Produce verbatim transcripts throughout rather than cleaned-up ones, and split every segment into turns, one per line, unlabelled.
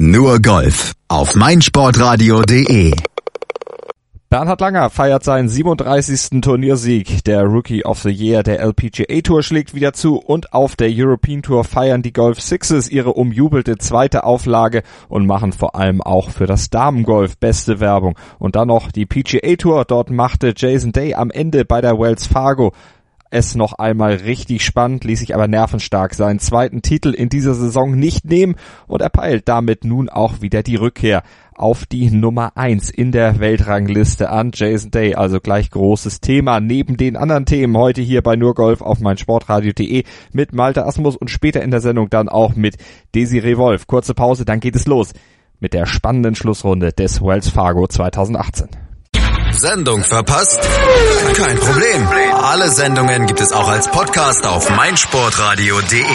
Nur Golf auf meinsportradio punkt de.
Bernhard Langer feiert seinen siebenunddreißigsten Turniersieg. Der Rookie of the Year der L P G A Tour schlägt wieder zu und auf der European Tour feiern die Golf Sixes ihre umjubelte zweite Auflage und machen vor allem auch für das Damengolf beste Werbung. Und dann noch die P G A Tour. Dort machte Jason Day am Ende bei der Wells Fargo es noch einmal richtig spannend, ließ sich aber nervenstark seinen zweiten Titel in dieser Saison nicht nehmen und er peilt damit nun auch wieder die Rückkehr auf die Nummer eins in der Weltrangliste an. Jason Day, also gleich großes Thema neben den anderen Themen heute hier bei Nur Golf auf meinsportradio punkt de mit Malte Asmus und später in der Sendung dann auch mit Desiree Wolf. Kurze Pause, dann geht es los mit der spannenden Schlussrunde des Wells Fargo zweitausendachtzehn.
Sendung verpasst? Kein Problem. Alle Sendungen gibt es auch als Podcast auf meinsportradio punkt de.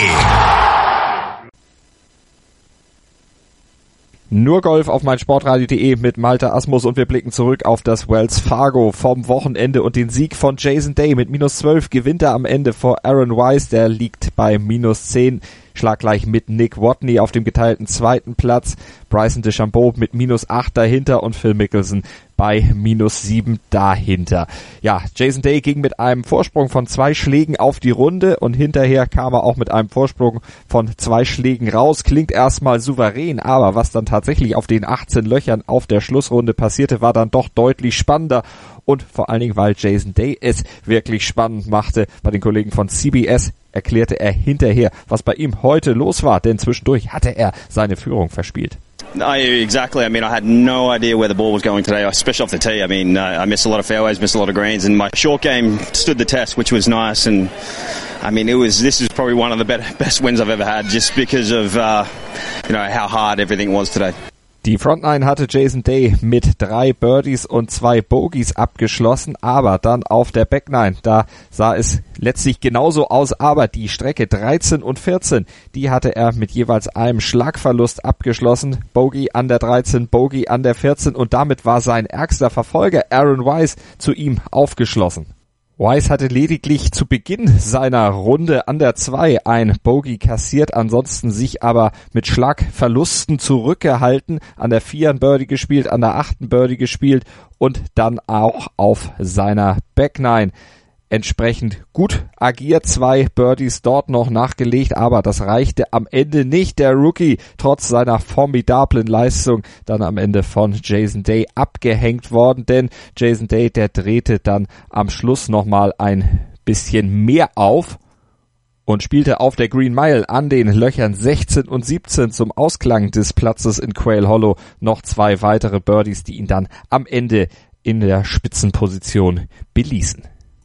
Nur Golf auf meinsportradio punkt de mit Malte Asmus und wir blicken zurück auf das Wells Fargo vom Wochenende und den Sieg von Jason Day. Mit minus zwölf gewinnt er am Ende vor Aaron Wise, der liegt bei minus zehn. Schlaggleich mit Nick Watney auf dem geteilten zweiten Platz, Bryson DeChambeau mit minus acht dahinter und Phil Mickelson bei minus sieben dahinter. Ja, Jason Day ging mit einem Vorsprung von zwei Schlägen auf die Runde und hinterher kam er auch mit einem Vorsprung von zwei Schlägen raus. Klingt erstmal souverän, aber was dann tatsächlich auf den achtzehn Löchern auf der Schlussrunde passierte, war dann doch deutlich spannender. Und vor allen Dingen, weil Jason Day es wirklich spannend machte. Bei den Kollegen von C B S erklärte er hinterher, was bei ihm heute los war, denn zwischendurch hatte er seine Führung verspielt.
I, exactly. I mean, I had no idea where the ball was going today, especially off the tee. I mean, uh, I missed a lot of fairways, missed a lot of greens, and my short game stood the test, which was nice. And I mean, it was. This is probably one of the better, best wins I've ever had, just because of uh, you know how hard everything was today.
Die Frontline hatte Jason Day mit drei Birdies und zwei Bogies abgeschlossen, aber dann auf der Backline, da sah es letztlich genauso aus, aber die Strecke dreizehn und vierzehn, die hatte er mit jeweils einem Schlagverlust abgeschlossen. Bogey an der dreizehn, Bogey an der vierzehn und damit war sein ärgster Verfolger Aaron Wise zu ihm aufgeschlossen. Wise hatte lediglich zu Beginn seiner Runde an der zwei ein Bogey kassiert, ansonsten sich aber mit Schlagverlusten zurückgehalten, an der vier ein Birdie gespielt, an der acht ein Birdie gespielt und dann auch auf seiner Backnine entsprechend gut agiert, zwei Birdies dort noch nachgelegt, aber das reichte am Ende nicht. Der Rookie, trotz seiner formidablen Leistung, dann am Ende von Jason Day abgehängt worden, denn Jason Day, der drehte dann am Schluss nochmal ein bisschen mehr auf und spielte auf der Green Mile an den Löchern sechzehn und siebzehn zum Ausklang des Platzes in Quail Hollow noch zwei weitere Birdies, die ihn dann am Ende in der Spitzenposition beließen.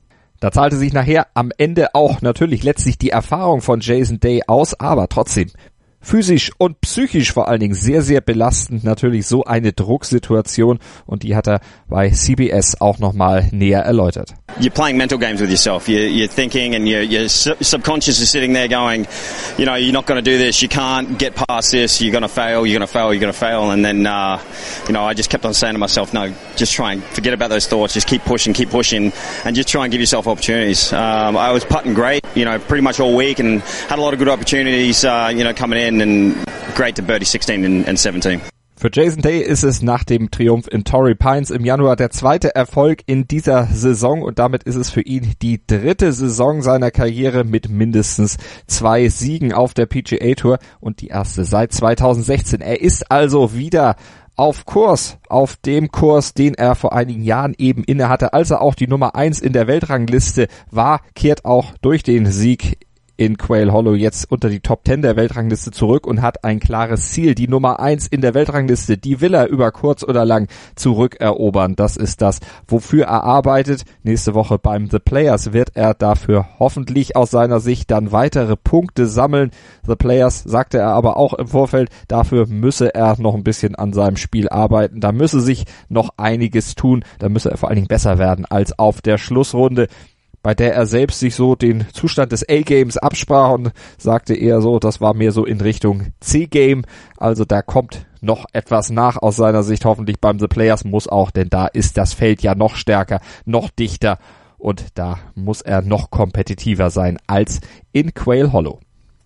Da zahlte sich nachher am Ende auch natürlich letztlich die Erfahrung von Jason Day aus, aber trotzdem physisch und psychisch vor allen Dingen sehr, sehr belastend natürlich so eine Drucksituation und die hat er bei C B S auch nochmal näher erläutert.
You're playing mental games with yourself. You're, you're thinking and your your subconscious is sitting there going, you know, you're not going to do this, you can't get past this, you're going to fail, you're going to fail, you're going to fail. And then, uh, you know, I just kept on saying to myself, no, just try and forget about those thoughts, just keep pushing, keep pushing, and just try and give yourself opportunities. Um, I was putting great, you know, pretty much all week and had a lot of good opportunities, uh, you know, coming in and great to birdie sixteen and, and seventeen.
Für Jason Day ist es nach dem Triumph in Torrey Pines im Januar der zweite Erfolg in dieser Saison und damit ist es für ihn die dritte Saison seiner Karriere mit mindestens zwei Siegen auf der P G A Tour und die erste seit zweitausendsechzehn. Er ist also wieder auf Kurs, auf dem Kurs, den er vor einigen Jahren eben innehatte, als er auch die Nummer eins in der Weltrangliste war, kehrt auch durch den Sieg in Quail Hollow jetzt unter die Top zehn der Weltrangliste zurück und hat ein klares Ziel. Die Nummer eins in der Weltrangliste, die will er über kurz oder lang zurückerobern. Das ist das, wofür er arbeitet. Nächste Woche beim The Players wird er dafür hoffentlich aus seiner Sicht dann weitere Punkte sammeln. The Players, sagte er aber auch im Vorfeld, dafür müsse er noch ein bisschen an seinem Spiel arbeiten. Da müsse sich noch einiges tun. Da müsse er vor allen Dingen besser werden als auf der Schlussrunde, bei der er selbst sich so den Zustand des A-Games absprach und sagte eher so, das war mehr so in Richtung C-Game. Also da kommt noch etwas nach aus seiner Sicht, hoffentlich beim The Players muss auch, denn da ist das Feld ja noch stärker, noch dichter und da muss er noch kompetitiver sein als in Quail Hollow.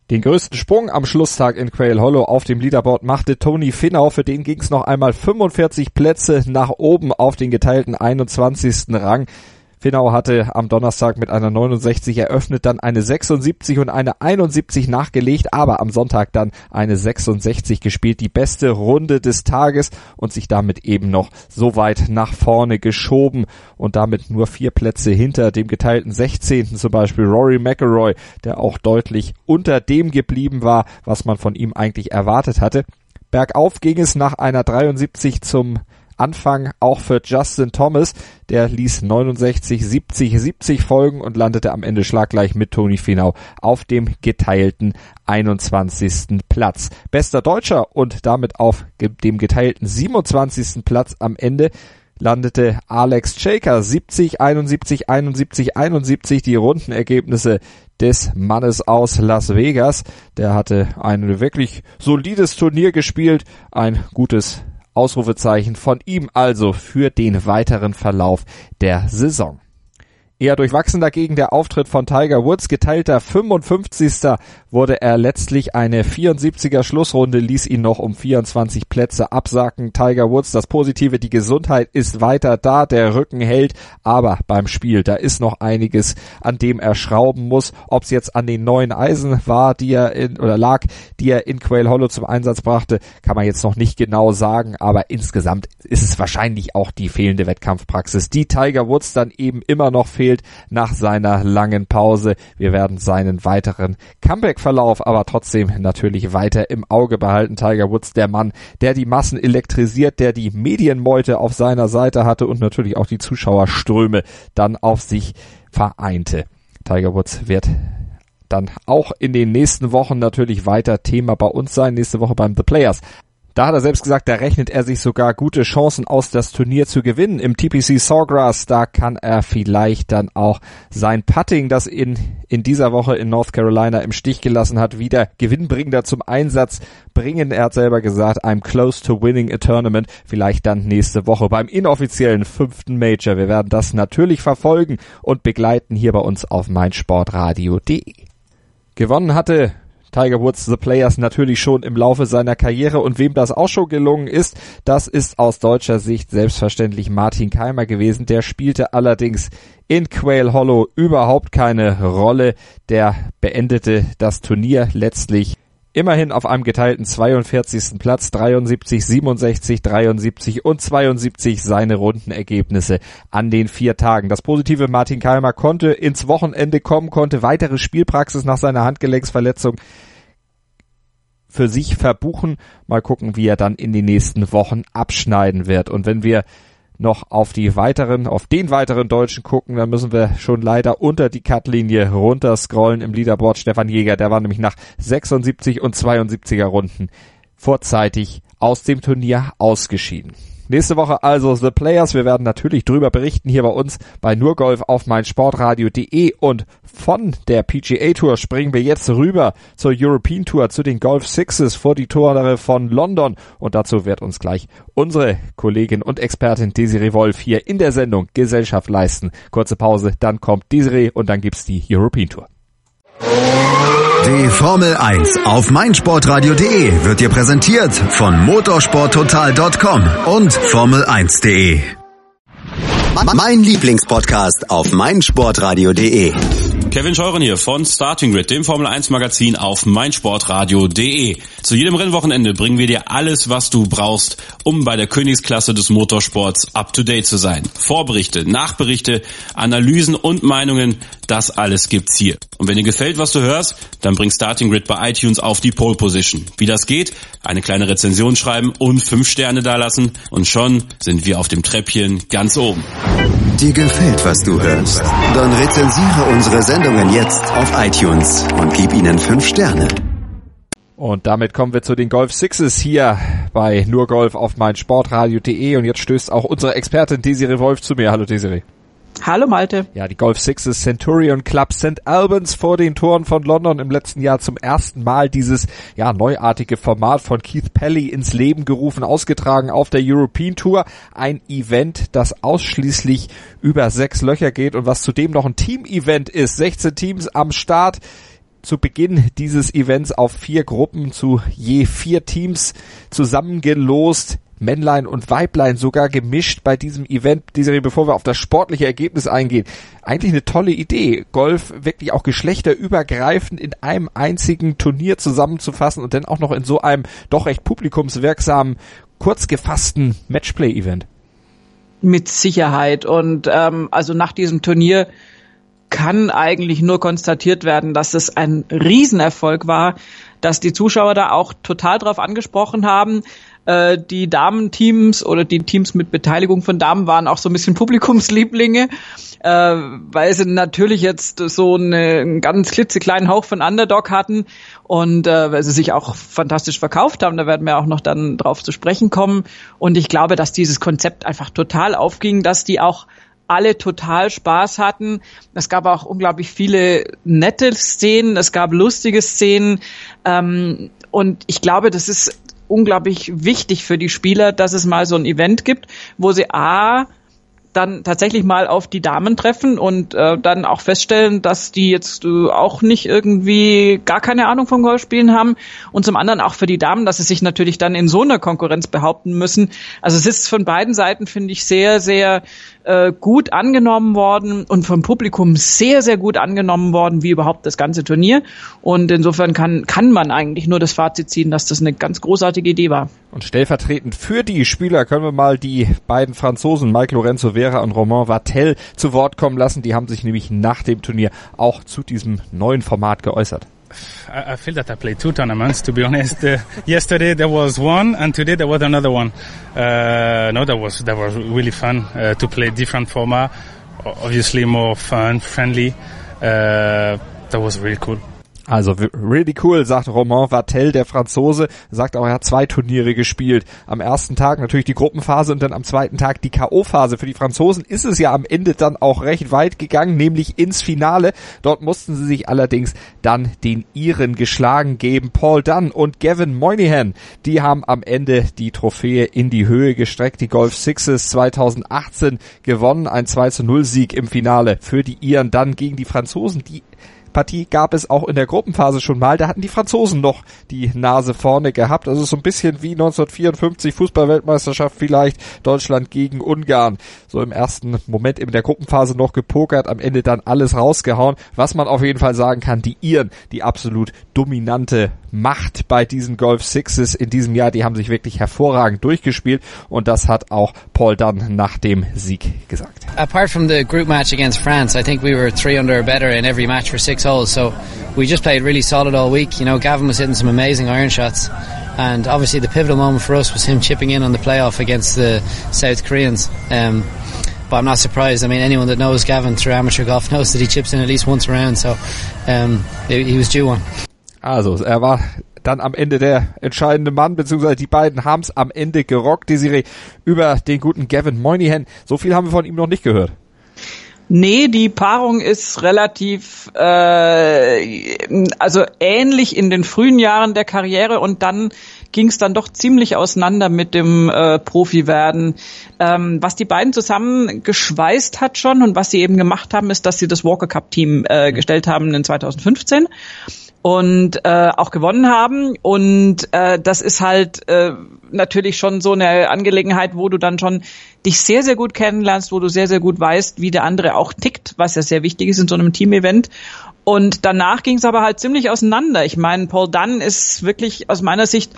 Den größten Sprung am Schlusstag in Quail Hollow auf dem Leaderboard machte Tony Finau. Für den ging es noch einmal fünfundvierzig Plätze nach oben auf den geteilten einundzwanzigsten Rang. Finau hatte am Donnerstag mit einer neunundsechzig eröffnet, dann eine sechsundsiebzig und eine einundsiebzig nachgelegt, aber am Sonntag dann eine sechsundsechzig gespielt, die beste Runde des Tages und sich damit eben noch so weit nach vorne geschoben und damit nur vier Plätze hinter dem geteilten sechzehnten zum Beispiel Rory McIlroy, der auch deutlich unter dem geblieben war, was man von ihm eigentlich erwartet hatte. Bergauf ging es nach einer dreiundsiebzig zum Anfang auch für Justin Thomas, der ließ neunundsechzig, siebzig, siebzig folgen und landete am Ende schlaggleich mit Tony Finau auf dem geteilten einundzwanzigsten Platz. Bester Deutscher und damit auf dem geteilten siebenundzwanzigsten Platz am Ende landete Alex Shaker, siebzig, einundsiebzig, einundsiebzig, einundsiebzig, die Rundenergebnisse des Mannes aus Las Vegas. Der hatte ein wirklich solides Turnier gespielt, ein gutes Ausrufezeichen von ihm also für den weiteren Verlauf der Saison. Eher durchwachsen dagegen der Auftritt von Tiger Woods. Geteilter fünfundfünfzigster wurde er letztlich. Eine vierundsiebziger Schlussrunde ließ ihn noch um vierundzwanzig Plätze absacken. Tiger Woods, das Positive, die Gesundheit ist weiter da, der Rücken hält, aber beim Spiel, da ist noch einiges, an dem er schrauben muss. Ob es jetzt an den neuen Eisen war, die er in, oder lag, die er in Quail Hollow zum Einsatz brachte, kann man jetzt noch nicht genau sagen, aber insgesamt ist es wahrscheinlich auch die fehlende Wettkampfpraxis, die Tiger Woods dann eben immer noch fehlt nach seiner langen Pause. Wir werden seinen weiteren Comeback-Verlauf aber trotzdem natürlich weiter im Auge behalten. Tiger Woods, der Mann, der die Massen elektrisiert, der die Medienmeute auf seiner Seite hatte und natürlich auch die Zuschauerströme dann auf sich vereinte. Tiger Woods wird dann auch in den nächsten Wochen natürlich weiter Thema bei uns sein. Nächste Woche beim The Players. Da hat er selbst gesagt, da rechnet er sich sogar gute Chancen aus, das Turnier zu gewinnen. Im T P C Sawgrass, da kann er vielleicht dann auch sein Putting, das in in dieser Woche in North Carolina im Stich gelassen hat, wieder gewinnbringender zum Einsatz bringen. Er hat selber gesagt, I'm close to winning a tournament. Vielleicht dann nächste Woche beim inoffiziellen fünften Major. Wir werden das natürlich verfolgen und begleiten hier bei uns auf meinsportradio punkt de. Gewonnen hatte Tiger Woods The Players natürlich schon im Laufe seiner Karriere und wem das auch schon gelungen ist, das ist aus deutscher Sicht selbstverständlich Martin Kaymer gewesen. Der spielte allerdings in Quail Hollow überhaupt keine Rolle. Der beendete das Turnier letztlich immerhin auf einem geteilten zweiundvierzigsten Platz, dreiundsiebzig, siebenundsechzig, dreiundsiebzig und zweiundsiebzig seine Rundenergebnisse an den vier Tagen. Das Positive, Martin Kaymer konnte ins Wochenende kommen, konnte weitere Spielpraxis nach seiner Handgelenksverletzung für sich verbuchen. Mal gucken, wie er dann in den nächsten Wochen abschneiden wird. Und wenn wir noch auf die weiteren, auf den weiteren Deutschen gucken, dann müssen wir schon leider unter die Cutlinie runterscrollen im Leaderboard. Stefan Jäger, der war nämlich nach sechsundsiebzig und zweiundsiebziger Runden vorzeitig aus dem Turnier ausgeschieden. Nächste Woche also The Players. Wir werden natürlich drüber berichten hier bei uns bei Nurgolf auf meinsportradio punkt de und von der P G A Tour springen wir jetzt rüber zur European Tour, zu den Golf Sixes vor die Tore von London und dazu wird uns gleich unsere Kollegin und Expertin Desiree Wolf hier in der Sendung Gesellschaft leisten. Kurze Pause, dann kommt Desiree und dann gibt's die European Tour.
Die Formel eins auf meinsportradio punkt de wird dir präsentiert von motorsporttotal punkt com und formel eins punkt de. Mein Lieblingspodcast auf meinsportradio punkt de.
Kevin Scheuren hier von Starting Grid, dem Formel eins Magazin auf meinsportradio punkt de. Zu jedem Rennwochenende bringen wir dir alles, was du brauchst, um bei der Königsklasse des Motorsports up to date zu sein. Vorberichte, Nachberichte, Analysen und Meinungen, das alles gibt's hier. Und wenn dir gefällt, was du hörst, dann bring Starting Grid bei iTunes auf die Pole Position. Wie das geht? Eine kleine Rezension schreiben und fünf Sterne dalassen und schon sind wir auf dem Treppchen ganz oben.
Dir gefällt, was du hörst? Dann rezensiere unsere Sendungen jetzt auf iTunes und gib ihnen fünf Sterne.
Und damit kommen wir zu den Golf Sixes hier bei Nurgolf auf meinsportradio punkt de und jetzt stößt auch unsere Expertin Desiree Wolf zu mir. Hallo Desiree.
Hallo Malte.
Ja, die Golf Sixes Centurion Club Sankt Albans vor den Toren von London im letzten Jahr zum ersten Mal dieses ja neuartige Format von Keith Pelley ins Leben gerufen, ausgetragen auf der European Tour. Ein Event, das ausschließlich über sechs Löcher geht und was zudem noch ein Team-Event ist. sechzehn Teams am Start. zu Beginn dieses Events auf vier Gruppen zu je vier Teams zusammengelost. Männlein und Weiblein sogar gemischt bei diesem Event. Diese, bevor wir auf das sportliche Ergebnis eingehen, eigentlich eine tolle Idee, Golf wirklich auch geschlechterübergreifend in einem einzigen Turnier zusammenzufassen und dann auch noch in so einem doch recht publikumswirksamen, kurz gefassten Matchplay-Event.
Mit Sicherheit. Und ähm, also nach diesem Turnier kann eigentlich nur konstatiert werden, dass es ein Riesenerfolg war, dass die Zuschauer da auch total drauf angesprochen haben. Die Damenteams oder die Teams mit Beteiligung von Damen waren auch so ein bisschen Publikumslieblinge, äh, weil sie natürlich jetzt so eine, einen ganz klitzekleinen Hauch von Underdog hatten und äh, weil sie sich auch fantastisch verkauft haben. Da werden wir auch noch dann drauf zu sprechen kommen. Und ich glaube, dass dieses Konzept einfach total aufging, dass die auch alle total Spaß hatten. Es gab auch unglaublich viele nette Szenen, es gab lustige Szenen ähm, und ich glaube, das ist unglaublich wichtig für die Spieler, dass es mal so ein Event gibt, wo sie A, dann tatsächlich mal auf die Damen treffen und äh, dann auch feststellen, dass die jetzt äh, auch nicht irgendwie gar keine Ahnung vom Golfspielen haben und zum anderen auch für die Damen, dass sie sich natürlich dann in so einer Konkurrenz behaupten müssen. Also es ist von beiden Seiten, finde ich, sehr, sehr äh, gut angenommen worden und vom Publikum sehr, sehr gut angenommen worden, wie überhaupt das ganze Turnier. Und insofern kann, kann man eigentlich nur das Fazit ziehen, dass das eine ganz großartige Idee war.
Und stellvertretend für die Spieler können wir mal die beiden Franzosen, Mike Lorenzo Vera und Romain Vartel, zu Wort kommen lassen. Die haben sich nämlich nach dem Turnier auch zu diesem neuen Format geäußert.
I feel that I played two tournaments, to be honest. Uh, yesterday there was one, and today there was another one. Uh, no, that was that was really fun uh, to play different format. Obviously more fun, friendly. Uh, that was really cool.
Also really cool, sagt Romain Vartel, der Franzose, sagt auch, er hat zwei Turniere gespielt. Am ersten Tag natürlich die Gruppenphase und dann am zweiten Tag die K O-Phase. Für die Franzosen ist es ja am Ende dann auch recht weit gegangen, nämlich ins Finale. Dort mussten sie sich allerdings dann den Iren geschlagen geben. Paul Dunn und Gavin Moynihan, die haben am Ende die Trophäe in die Höhe gestreckt. Die Golf Sixes zwanzig achtzehn gewonnen, ein zwei zu null Sieg im Finale für die Iren, dann gegen die Franzosen, die Partie gab es auch in der Gruppenphase schon mal. Da hatten die Franzosen noch die Nase vorne gehabt. Also so ein bisschen wie neunzehnhundertvierundfünfzig Fußball-Weltmeisterschaft vielleicht, Deutschland gegen Ungarn. So im ersten Moment in der Gruppenphase noch gepokert, am Ende dann alles rausgehauen. Was man auf jeden Fall sagen kann, die Iren, die absolut dominante Macht bei diesen Golf Sixes in diesem Jahr, die haben sich wirklich hervorragend durchgespielt und das hat auch Paul Dunn nach dem Sieg gesagt.
Apart from the group match against France, I think we were three under or better in every match for six holes, so we just played really solid all week. You know, Gavin was hitting some amazing iron shots and obviously the pivotal moment for us was him chipping in on the playoff against the South Koreans. Um, But I'm not surprised. I mean, anyone that knows Gavin through amateur golf knows that he chips in at least once around, so um, he was due one.
Also, er war dann am Ende der entscheidende Mann, beziehungsweise die beiden haben es am Ende gerockt, die Serie über den guten Gavin Moynihan. So viel haben wir von ihm noch nicht gehört.
Nee, die Paarung ist relativ, äh, also ähnlich in den frühen Jahren der Karriere und dann ging es dann doch ziemlich auseinander mit dem äh, Profi-Werden. Ähm, was die beiden zusammen geschweißt hat schon und was sie eben gemacht haben, ist, dass sie das Walker Cup Team äh, gestellt haben in zwanzig fünfzehn. Und äh, auch gewonnen haben und äh, das ist halt äh, natürlich schon so eine Angelegenheit, wo du dann schon dich sehr, sehr gut kennenlernst, wo du sehr, sehr gut weißt, wie der andere auch tickt, was ja sehr wichtig ist in so einem Team-Event. Und danach ging es aber halt ziemlich auseinander. Ich meine, Paul Dunn ist wirklich aus meiner Sicht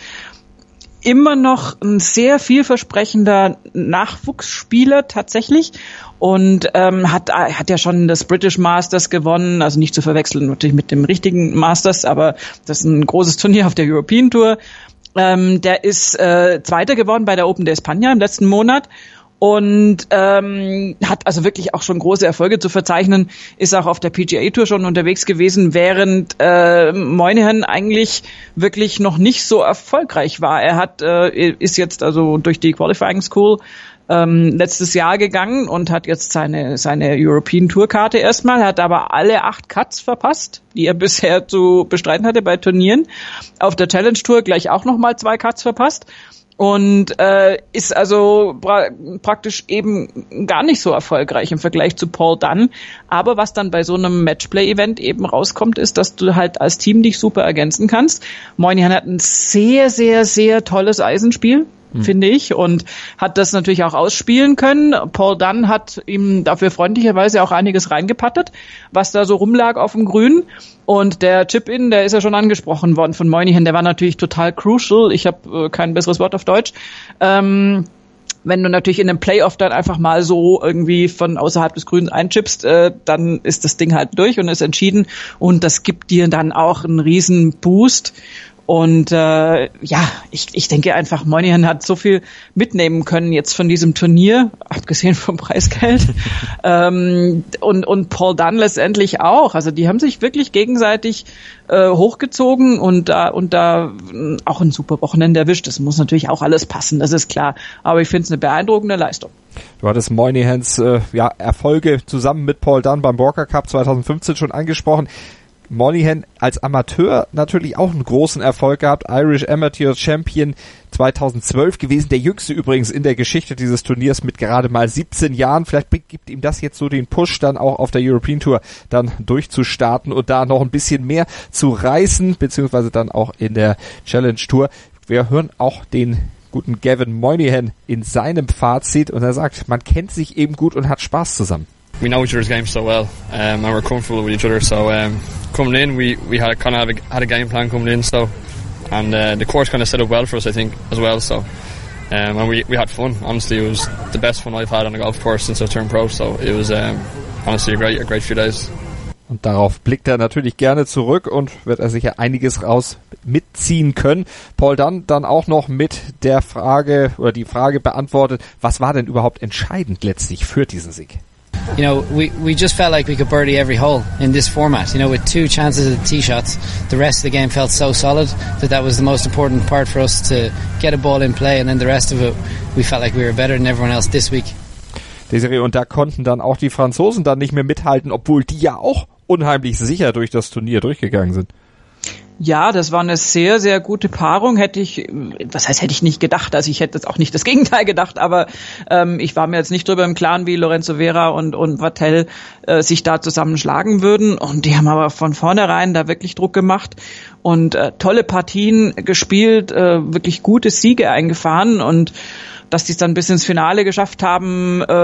immer noch ein sehr vielversprechender Nachwuchsspieler tatsächlich und ähm, hat hat ja schon das British Masters gewonnen, also nicht zu verwechseln natürlich mit dem richtigen Masters, aber das ist ein großes Turnier auf der European Tour. Ähm, der ist äh, Zweiter geworden bei der Open de España im letzten Monat und ähm, hat also wirklich auch schon große Erfolge zu verzeichnen, ist auch auf der P G A Tour schon unterwegs gewesen, während äh, Moynihan eigentlich wirklich noch nicht so erfolgreich war. Er hat äh, ist jetzt also durch die Qualifying School ähm, letztes Jahr gegangen und hat jetzt seine seine European Tour Karte erstmal, hat aber alle acht Cuts verpasst, die er bisher zu bestreiten hatte bei Turnieren. Auf der Challenge Tour gleich auch nochmal zwei Cuts verpasst. und äh, ist also pra- praktisch eben gar nicht so erfolgreich im Vergleich zu Paul Dunn. Aber was dann bei so einem Matchplay-Event eben rauskommt, ist, dass du halt als Team dich super ergänzen kannst. Moynihan hat ein sehr, sehr, sehr tolles Eisenspiel, hm. finde ich, und hat das natürlich auch ausspielen können. Paul Dunn hat ihm dafür freundlicherweise auch einiges reingepattet, was da so rumlag auf dem Grün. Und der Chip-In, der ist ja schon angesprochen worden von Moynihan, der war natürlich total crucial. Ich habe äh, kein besseres Wort auf Deutsch. Ähm, wenn du natürlich in einem Playoff dann einfach mal so irgendwie von außerhalb des Grüns einchippst, äh, dann ist das Ding halt durch und ist entschieden. Und das gibt dir dann auch einen riesen Boost. Und äh, ja, ich, ich denke einfach, Moynihan hat so viel mitnehmen können jetzt von diesem Turnier, abgesehen vom Preisgeld. ähm, und, und Paul Dunn letztendlich auch. Also die haben sich wirklich gegenseitig äh, hochgezogen und da und da auch ein super Wochenende erwischt. Das muss natürlich auch alles passen, das ist klar. Aber ich finde es eine beeindruckende Leistung.
Du hattest Moynihans äh, ja, Erfolge zusammen mit Paul Dunn beim Walker Cup zwanzig fünfzehn schon angesprochen. Moynihan als Amateur natürlich auch einen großen Erfolg gehabt, Irish Amateur Champion zweitausendzwölf gewesen, der jüngste übrigens in der Geschichte dieses Turniers mit gerade mal siebzehn Jahren. Vielleicht gibt ihm das jetzt so den Push, dann auch auf der European Tour dann durchzustarten und da noch ein bisschen mehr zu reißen, beziehungsweise dann auch in der Challenge Tour. Wir hören auch den guten Gavin Moynihan in seinem Fazit und er sagt, man kennt sich eben gut und hat Spaß zusammen.
We know each other's games so well, um, and we're comfortable with each other. So um, coming in, we we had kind of had a game plan coming in. So, and uh, the course kind of set up well for us, I think, as well. So, um, and we we had fun. Honestly, it was the best fun I've had on a golf course since I turned pro. So it was um, honestly a great a great few days.
Und darauf blickt er natürlich gerne zurück und wird er sicher einiges raus mitziehen können. Paul Dunn dann auch noch mit der Frage oder die Frage beantwortet, was war denn überhaupt entscheidend letztlich für diesen Sieg?
You know, we, we just felt like we could birdie every hole in this format. You know, with two chances at the tee shots, the rest of the game felt so solid that that was the most important part for us to get a ball in play, and then the rest of it, we felt like we were better than everyone else this week.
Desiree, und da konnten dann auch die Franzosen dann nicht mehr mithalten, obwohl die ja auch unheimlich sicher durch das Turnier durchgegangen sind.
Ja, das war eine sehr, sehr gute Paarung. Hätte ich, was heißt, hätte ich nicht gedacht. Also ich hätte jetzt auch nicht das Gegenteil gedacht, aber ähm, ich war mir jetzt nicht drüber im Klaren, wie Lorenzo Vera und, und Vatel äh, sich da zusammenschlagen würden. Und die haben aber von vornherein da wirklich Druck gemacht und äh, tolle Partien gespielt, äh, wirklich gute Siege eingefahren. Und dass die es dann bis ins Finale geschafft haben, äh,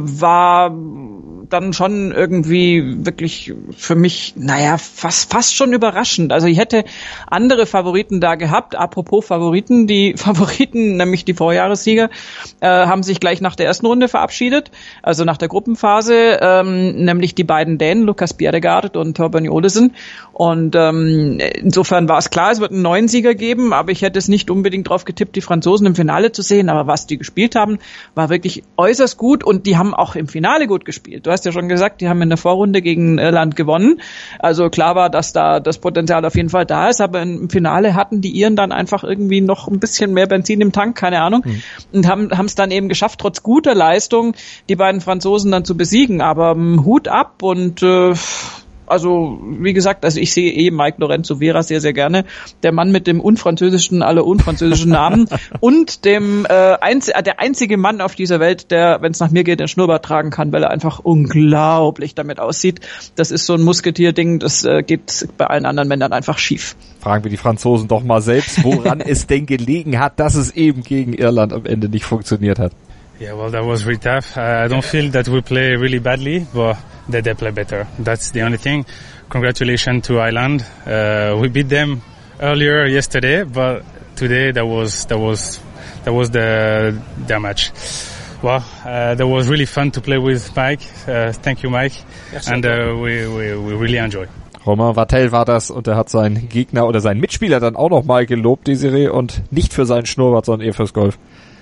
war dann schon irgendwie wirklich für mich, naja, fast fast schon überraschend. Also ich hätte andere Favoriten da gehabt. Apropos Favoriten, die Favoriten, nämlich die Vorjahressieger, äh, haben sich gleich nach der ersten Runde verabschiedet, also nach der Gruppenphase, ähm, nämlich die beiden Dänen, Lukas Bjerregaard und Thorbjørn Olesen. Und ähm, insofern war es klar, es wird einen neuen Sieger geben, aber ich hätte es nicht unbedingt drauf getippt, die Franzosen im Finale zu sehen. Aber was die gespielt haben, war wirklich äußerst gut und die haben auch im Finale gut gespielt. Du hast ja schon gesagt, die haben in der Vorrunde gegen Irland gewonnen. Also klar war, dass da das Potenzial auf jeden Fall da ist, aber im Finale hatten die Iren dann einfach irgendwie noch ein bisschen mehr Benzin im Tank, keine Ahnung, mhm. und haben haben es dann eben geschafft, trotz guter Leistung die beiden Franzosen dann zu besiegen. Aber um, Hut ab und äh, also, wie gesagt, also ich sehe eh Mike Lorenzo Vera sehr, sehr gerne. Der Mann mit dem unfranzösischen, alle unfranzösischen Namen und dem äh, einz- der einzige Mann auf dieser Welt, der, wenn es nach mir geht, den Schnurrbart tragen kann, weil er einfach unglaublich damit aussieht. Das ist so ein Musketier-Ding, das äh, geht bei allen anderen Männern einfach schief.
Fragen wir die Franzosen doch mal selbst, woran es denn gelegen hat, dass es eben gegen Irland am Ende nicht funktioniert hat.
Yeah, well, that was really tough. Uh, I don't feel that we play really badly, but that they play better. That's the only thing. Congratulations to Ireland. Uh, we beat them earlier yesterday, but today that was that was that was the the match. Well, uh, that was really fun to play with Mike. Uh, thank you, Mike, yes, and uh, we, we we really enjoy.
Romain Vatel war das und er hat seinen Gegner oder seinen Mitspieler dann auch noch mal gelobt, Desiree, und nicht für seinen Schnurrbart, sondern eher fürs Golf.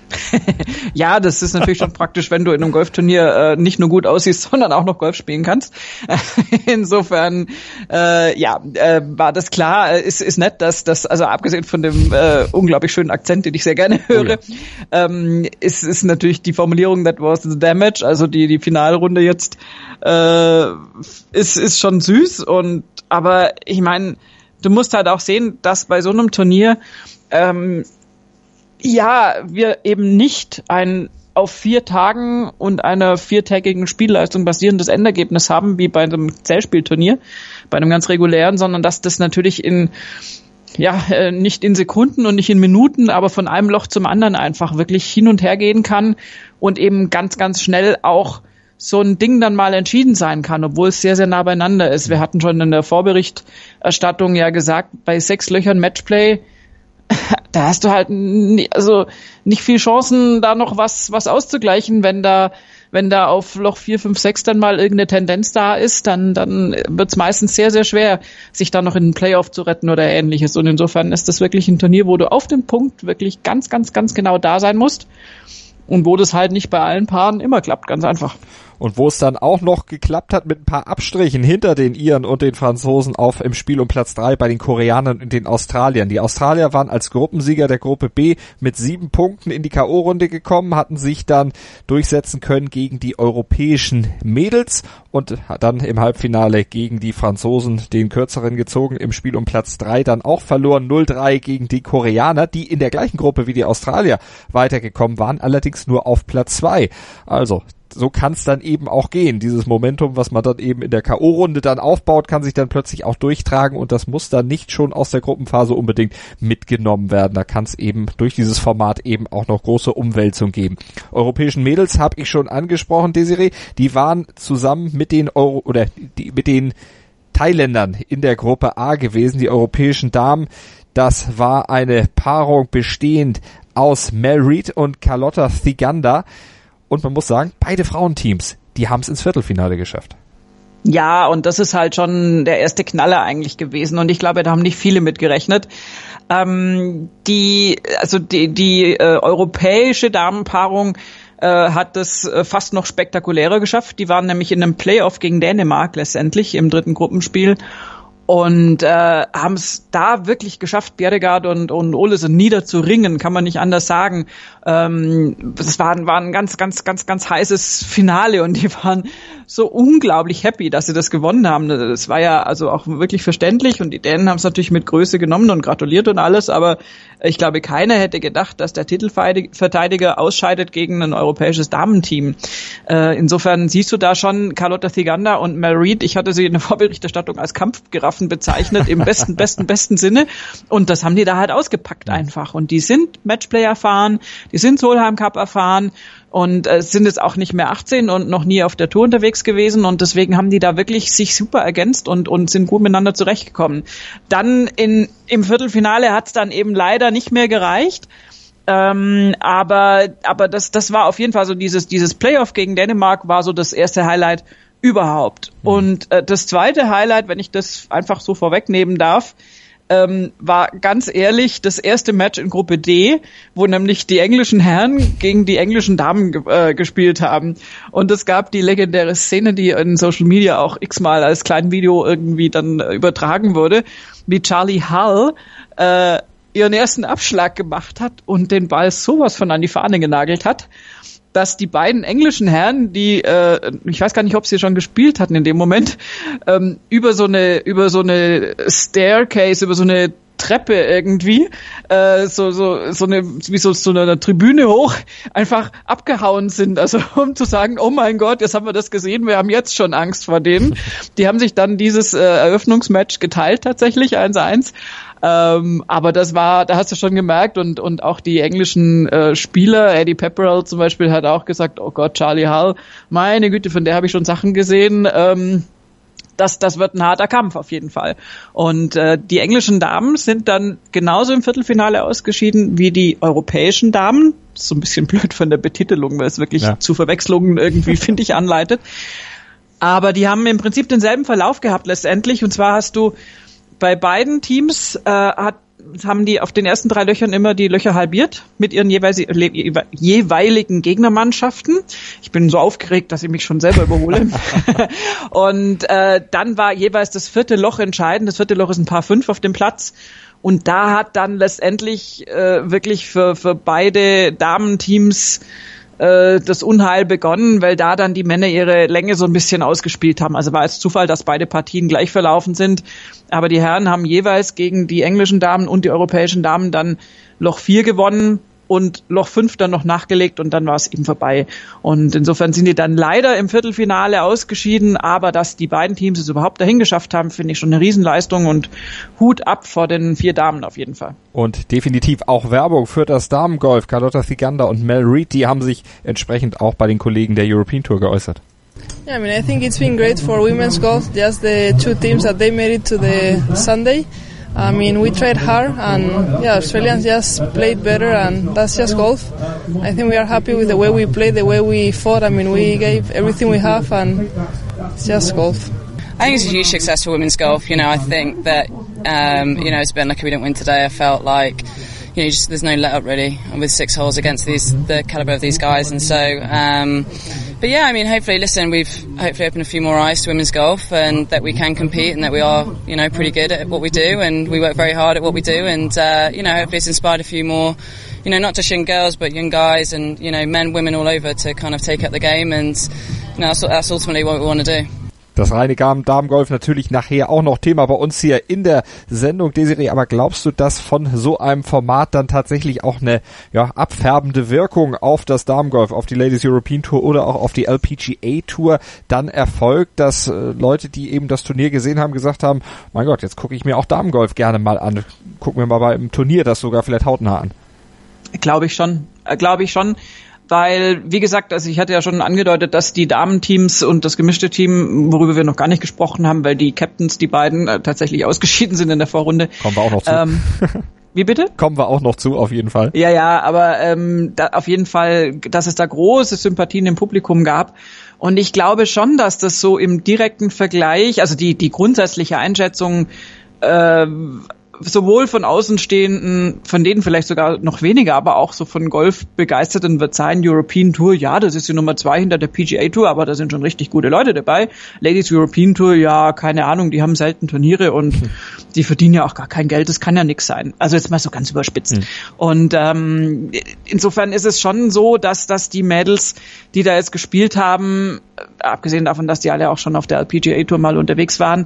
Ja, das ist natürlich schon praktisch, wenn du in einem Golfturnier äh, nicht nur gut aussiehst, sondern auch noch Golf spielen kannst. Insofern, äh, ja, äh, war das klar. Ist ist nett, dass das, also abgesehen von dem äh, unglaublich schönen Akzent, den ich sehr gerne höre, oh ja. ähm, ist ist natürlich die Formulierung "That was the damage", also die die Finalrunde jetzt äh, ist ist schon süß. Und aber ich meine, du musst halt auch sehen, dass bei so einem Turnier ähm, Ja, wir eben nicht ein auf vier Tagen und einer viertägigen Spielleistung basierendes Endergebnis haben, wie bei einem Zählspielturnier, bei einem ganz regulären, sondern dass das natürlich in, ja, nicht in Sekunden und nicht in Minuten, aber von einem Loch zum anderen einfach wirklich hin und her gehen kann und eben ganz, ganz schnell auch so ein Ding dann mal entschieden sein kann, obwohl es sehr, sehr nah beieinander ist. Wir hatten schon in der Vorberichterstattung ja gesagt, bei sechs Löchern Matchplay, da hast du halt nie, also nicht viel Chancen, da noch was was auszugleichen, wenn da wenn da auf Loch vier, fünf, sechs dann mal irgendeine Tendenz da ist, dann dann wird's meistens sehr, sehr schwer, sich da noch in den Playoff zu retten oder Ähnliches. Und insofern ist das wirklich ein Turnier, wo du auf den Punkt wirklich ganz, ganz, ganz genau da sein musst und wo das halt nicht bei allen Paaren immer klappt, ganz einfach.
Und wo es dann auch noch geklappt hat mit ein paar Abstrichen hinter den Iren und den Franzosen auf im Spiel um Platz drei bei den Koreanern und den Australiern. Die Australier waren als Gruppensieger der Gruppe B mit sieben Punkten in die K O-Runde gekommen, hatten sich dann durchsetzen können gegen die europäischen Mädels und dann im Halbfinale gegen die Franzosen den kürzeren gezogen, im Spiel um Platz drei dann auch verloren, null drei gegen die Koreaner, die in der gleichen Gruppe wie die Australier weitergekommen waren, allerdings nur auf Platz zwei. Also so kann es dann eben auch gehen. Dieses Momentum, was man dann eben in der K O-Runde dann aufbaut, kann sich dann plötzlich auch durchtragen und das muss dann nicht schon aus der Gruppenphase unbedingt mitgenommen werden. Da kann es eben durch dieses Format eben auch noch große Umwälzung geben. Europäischen Mädels habe ich schon angesprochen, Desiree, die waren zusammen mit den Euro oder die, mit den Thailändern in der Gruppe A gewesen, die europäischen Damen. Das war eine Paarung bestehend aus Mel Reid und Carlotta Thiganda. Und man muss sagen, beide Frauenteams, die haben es ins Viertelfinale geschafft.
Ja, und das ist halt schon der erste Knaller eigentlich gewesen. Und ich glaube, da haben nicht viele mit gerechnet. Ähm, die, also die, die äh, europäische Damenpaarung äh, hat das äh, fast noch spektakulärer geschafft. Die waren nämlich in einem Playoff gegen Dänemark letztendlich im dritten Gruppenspiel. Und äh, haben es da wirklich geschafft, Bjerregaard und, und Olesen niederzuringen, kann man nicht anders sagen. Ähm, das war, war ein ganz, ganz, ganz, ganz heißes Finale und die waren so unglaublich happy, dass sie das gewonnen haben. Das war ja also auch wirklich verständlich und die Dänen haben es natürlich mit Größe genommen und gratuliert und alles, aber ich glaube, keiner hätte gedacht, dass der Titelverteidiger ausscheidet gegen ein europäisches Damenteam. Äh, insofern siehst du da schon Carlotta Thiganda und Mel Reid. Ich hatte sie in der Vorberichterstattung als Kampfgiraffen bezeichnet, im besten, besten, besten Sinne. Und das haben die da halt ausgepackt einfach. Und die sind Matchplay erfahren, die sind Solheim Cup erfahren und äh, sind jetzt auch nicht mehr achtzehn und noch nie auf der Tour unterwegs gewesen und deswegen haben die da wirklich sich super ergänzt und und sind gut miteinander zurechtgekommen. Dann in im Viertelfinale hat es dann eben leider nicht mehr gereicht. Ähm, aber aber das das war auf jeden Fall so dieses dieses Playoff gegen Dänemark war so das erste Highlight überhaupt. Mhm. Und äh, das zweite Highlight, wenn ich das einfach so vorwegnehmen darf, ähm, war ganz ehrlich das erste Match in Gruppe D, wo nämlich die englischen Herren gegen die englischen Damen ge- äh, gespielt haben. Und es gab die legendäre Szene, die in Social Media auch x-mal als kleines Video irgendwie dann äh, übertragen wurde, wie Charlie Hull äh, ihren ersten Abschlag gemacht hat und den Ball sowas von an die Fahne genagelt hat, dass die beiden englischen Herren, die, äh, ich weiß gar nicht, ob sie schon gespielt hatten in dem Moment, ähm, über so eine, über so eine Staircase, über so eine Treppe irgendwie, äh, so, so, so eine, wie so, so eine Tribüne hoch, einfach abgehauen sind. Also, um zu sagen, oh mein Gott, jetzt haben wir das gesehen, wir haben jetzt schon Angst vor denen. Die haben sich dann dieses äh, Eröffnungsmatch geteilt, tatsächlich, eins eins. Ähm, aber das war, da hast du schon gemerkt und und auch die englischen äh, Spieler, Eddie Pepperell zum Beispiel, hat auch gesagt, oh Gott, Charlie Hull, meine Güte, von der habe ich schon Sachen gesehen. Ähm, das das wird ein harter Kampf auf jeden Fall. Und äh, die englischen Damen sind dann genauso im Viertelfinale ausgeschieden wie die europäischen Damen. Das ist so ein bisschen blöd von der Betitelung, weil es wirklich ja. zu Verwechslungen irgendwie, finde ich, anleitet. Aber die haben im Prinzip denselben Verlauf gehabt letztendlich. Und zwar hast du bei beiden Teams äh, hat, haben die auf den ersten drei Löchern immer die Löcher halbiert mit ihren jeweils, je, jeweiligen Gegnermannschaften. Ich bin so aufgeregt, dass ich mich schon selber überhole. Und äh, dann war jeweils das vierte Loch entscheidend. Das vierte Loch ist ein Paar fünf auf dem Platz. Und da hat dann letztendlich äh, wirklich für, für beide Damenteams das Unheil begonnen, weil da dann die Männer ihre Länge so ein bisschen ausgespielt haben. Also war es Zufall, dass beide Partien gleich verlaufen sind. Aber die Herren haben jeweils gegen die englischen Damen und die europäischen Damen dann Loch vier gewonnen und Loch fünf dann noch nachgelegt und dann war es eben vorbei. Und insofern sind die dann leider im Viertelfinale ausgeschieden, aber dass die beiden Teams es überhaupt dahin geschafft haben, finde ich schon eine Riesenleistung und Hut ab vor den vier Damen auf jeden Fall.
Und definitiv auch Werbung für das Damengolf. Carlota Ciganda und Mel Reid, die haben sich entsprechend auch bei den Kollegen der European Tour geäußert.
Yeah, I mean, I think it's been great for women's golf, just the two teams that they made it to the Sunday. I mean, we tried hard and yeah, Australians just played better and that's just golf. I think we are happy with the way we played, the way we fought. I mean, we gave everything we have and it's just golf.
I think it's a huge success for women's golf. You know, I think that, um, you know, it's a bit lucky we didn't win today. I felt like, you know, just there's no let up really with six holes against these the caliber of these guys, and so. Um, but yeah, I mean, hopefully, listen, we've hopefully opened a few more eyes to women's golf, and that we can compete, and that we are, you know, pretty good at what we do, and we work very hard at what we do, and uh, you know, hopefully, it's inspired a few more, you know, not just young girls, but young guys, and you know, men, women all over to kind of take up the game, and you know, that's, that's ultimately what we want to do.
Das reine Damengolf natürlich nachher auch noch Thema bei uns hier in der Sendung, Desiree. Aber glaubst du, dass von so einem Format dann tatsächlich auch eine ja, abfärbende Wirkung auf das Damengolf, auf die Ladies European Tour oder auch auf die L P G A Tour dann erfolgt, dass äh, Leute, die eben das Turnier gesehen haben, gesagt haben, mein Gott, jetzt gucke ich mir auch Damengolf gerne mal an. Gucken wir mal beim Turnier das sogar vielleicht hautnah an.
Glaube ich schon, äh, glaube ich schon. Weil, wie gesagt, also ich hatte ja schon angedeutet, dass die Damenteams und das gemischte Team, worüber wir noch gar nicht gesprochen haben, weil die Captains, die beiden, äh, tatsächlich ausgeschieden sind in der Vorrunde.
Kommen wir auch noch zu.
Ähm, wie bitte?
Kommen wir auch noch zu, auf jeden Fall.
Ja, ja, aber ähm, da, auf jeden Fall, dass es da große Sympathien im Publikum gab. Und ich glaube schon, dass das so im direkten Vergleich, also die, die grundsätzliche Einschätzung, äh, sowohl von Außenstehenden, von denen vielleicht sogar noch weniger, aber auch so von Golfbegeisterten wird sein, European Tour, ja, das ist die Nummer zwei hinter der P G A Tour, aber da sind schon richtig gute Leute dabei. Ladies European Tour, ja, keine Ahnung, die haben selten Turniere und hm. die verdienen ja auch gar kein Geld, das kann ja nix sein. Also jetzt mal so ganz überspitzt. Hm. Und ähm, insofern ist es schon so, dass, dass die Mädels, die da jetzt gespielt haben, abgesehen davon, dass die alle auch schon auf der L P G A Tour mal unterwegs waren,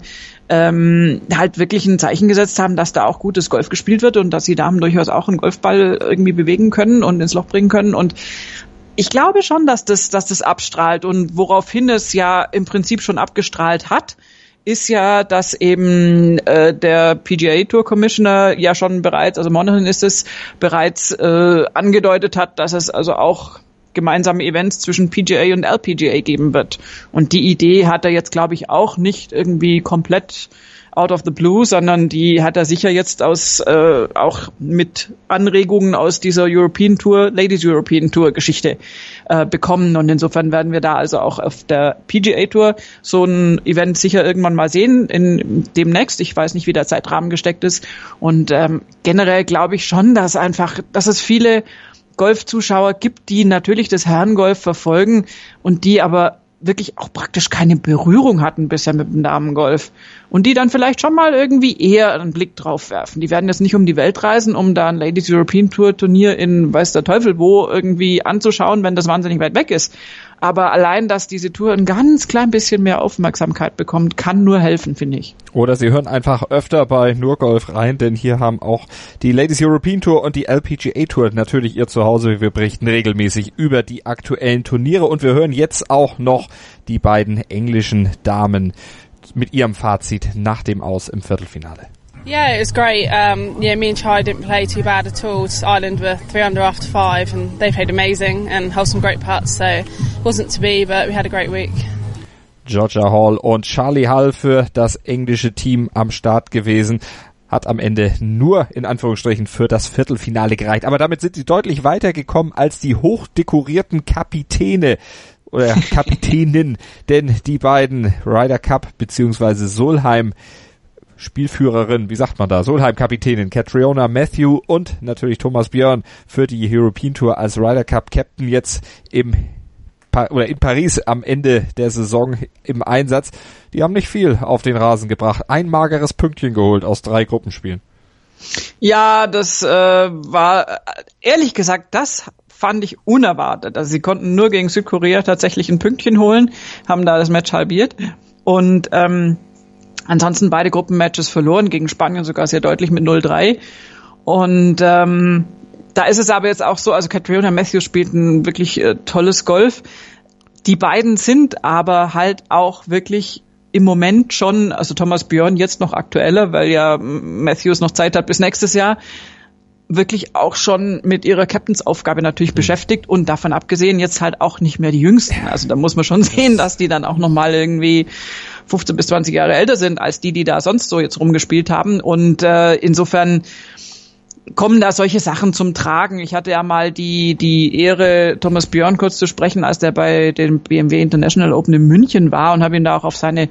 ähm, halt wirklich ein Zeichen gesetzt haben, dass da auch gutes Golf gespielt wird und dass die Damen durchaus auch einen Golfball irgendwie bewegen können und ins Loch bringen können. Und ich glaube schon, dass das, dass das abstrahlt. Und woraufhin es ja im Prinzip schon abgestrahlt hat, ist ja, dass eben äh, der P G A Tour Commissioner ja schon bereits, also Monaghan ist es, bereits äh, angedeutet hat, dass es also auch gemeinsame Events zwischen P G A und L P G A geben wird. Und die Idee hat er jetzt, glaube ich, auch nicht irgendwie komplett out of the blue, sondern die hat er sicher jetzt aus äh, auch mit Anregungen aus dieser European Tour, Ladies European Tour Geschichte äh, bekommen. Und insofern werden wir da also auch auf der P G A Tour so ein Event sicher irgendwann mal sehen, in demnächst. Ich weiß nicht, wie der Zeitrahmen gesteckt ist. Und ähm, generell glaube ich schon, dass einfach, dass es viele Golfzuschauer gibt, die natürlich das Herrengolf verfolgen und die aber wirklich auch praktisch keine Berührung hatten bisher mit dem Damengolf und die dann vielleicht schon mal irgendwie eher einen Blick drauf werfen. Die werden jetzt nicht um die Welt reisen, um da ein Ladies European Tour Turnier in weiß der Teufel wo irgendwie anzuschauen, wenn das wahnsinnig weit weg ist. Aber allein, dass diese Tour ein ganz klein bisschen mehr Aufmerksamkeit bekommt, kann nur helfen, finde ich.
Oder Sie hören einfach öfter bei Nur Golf rein, denn hier haben auch die Ladies European Tour und die L P G A Tour natürlich ihr Zuhause. Wir berichten regelmäßig über die aktuellen Turniere und wir hören jetzt auch noch die beiden englischen Damen mit ihrem Fazit nach dem Aus im Viertelfinale.
Yeah, it was great. Um, yeah, me and Charlie didn't play too bad at all. Ireland were three under after five, and they played amazing and held some great putts. So it wasn't to be, but we had a great week.
Georgia Hall und Charlie Hull für das englische Team am Start gewesen. Hat am Ende nur in Anführungsstrichen für das Viertelfinale gereicht. Aber damit sind sie deutlich weitergekommen als die hochdekorierten Kapitäne oder Kapitänin, denn die beiden Ryder Cup beziehungsweise Solheim Spielführerin, wie sagt man da, Solheim-Kapitänin Catriona Matthew und natürlich Thomas Björn für die European Tour als Ryder Cup Captain jetzt im pa- oder in Paris am Ende der Saison im Einsatz. Die haben nicht viel auf den Rasen gebracht. Ein mageres Pünktchen geholt aus drei Gruppenspielen.
Ja, das äh, war ehrlich gesagt, das fand ich unerwartet. Also sie konnten nur gegen Südkorea tatsächlich ein Pünktchen holen, haben da das Match halbiert und ähm, ansonsten beide Gruppenmatches verloren, gegen Spanien sogar sehr deutlich mit null drei. Und ähm, da ist es aber jetzt auch so, also Catriona Matthews spielt ein wirklich äh, tolles Golf. Die beiden sind aber halt auch wirklich im Moment schon, also Thomas Björn jetzt noch aktueller, weil ja Matthews noch Zeit hat bis nächstes Jahr, wirklich auch schon mit ihrer Captainsaufgabe natürlich mhm. beschäftigt und davon abgesehen jetzt halt auch nicht mehr die Jüngsten. Also da muss man schon sehen, dass die dann auch nochmal irgendwie fünfzehn bis zwanzig Jahre älter sind als die, die da sonst so jetzt rumgespielt haben. Und äh, insofern kommen da solche Sachen zum Tragen. Ich hatte ja mal die die Ehre, Thomas Björn kurz zu sprechen, als der bei dem B M W International Open in München war und habe ihn da auch auf seine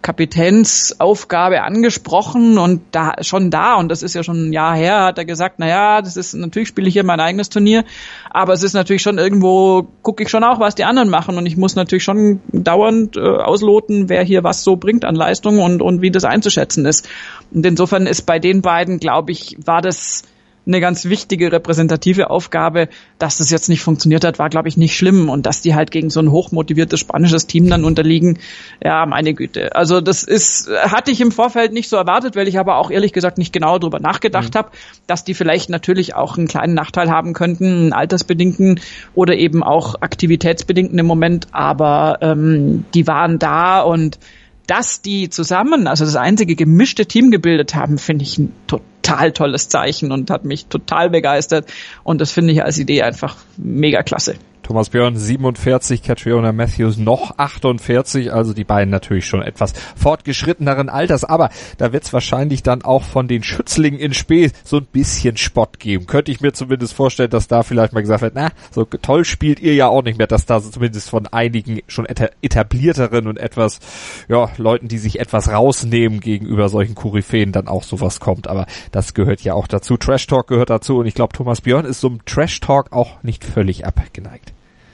Kapitänsaufgabe angesprochen und da schon da, und das ist ja schon ein Jahr her, hat er gesagt, na ja, das ist, natürlich spiele ich hier mein eigenes Turnier, aber es ist natürlich schon irgendwo, gucke ich schon auch, was die anderen machen und ich muss natürlich schon dauernd äh, ausloten, wer hier was so bringt an Leistung und und wie das einzuschätzen ist. Und insofern ist bei den beiden, glaube ich, war das eine ganz wichtige repräsentative Aufgabe. Dass das jetzt nicht funktioniert hat, war, glaube ich, nicht schlimm. Und dass die halt gegen so ein hochmotiviertes spanisches Team dann unterliegen, ja, meine Güte. Also das ist, hatte ich im Vorfeld nicht so erwartet, weil ich aber auch ehrlich gesagt nicht genau drüber nachgedacht mhm. habe, dass die vielleicht natürlich auch einen kleinen Nachteil haben könnten, einen altersbedingten oder eben auch aktivitätsbedingten im Moment. Aber ähm, die waren da und dass die zusammen, also das einzige gemischte Team gebildet haben, finde ich ein total tolles Zeichen und hat mich total begeistert. Und das finde ich als Idee einfach mega klasse.
Thomas Björn siebenundvierzig, Catriona Matthews noch achtundvierzig, also die beiden natürlich schon etwas fortgeschritteneren Alters, aber da wird es wahrscheinlich dann auch von den Schützlingen in Spee so ein bisschen Spott geben. Könnte ich mir zumindest vorstellen, dass da vielleicht mal gesagt wird, na, so toll spielt ihr ja auch nicht mehr, dass da so zumindest von einigen schon etablierteren und etwas, ja, Leuten, die sich etwas rausnehmen gegenüber solchen Koryphäen, dann auch sowas kommt, aber das gehört ja auch dazu. Trash Talk gehört dazu und ich glaube, Thomas Björn ist so einem Trash Talk auch nicht völlig abgeneigt.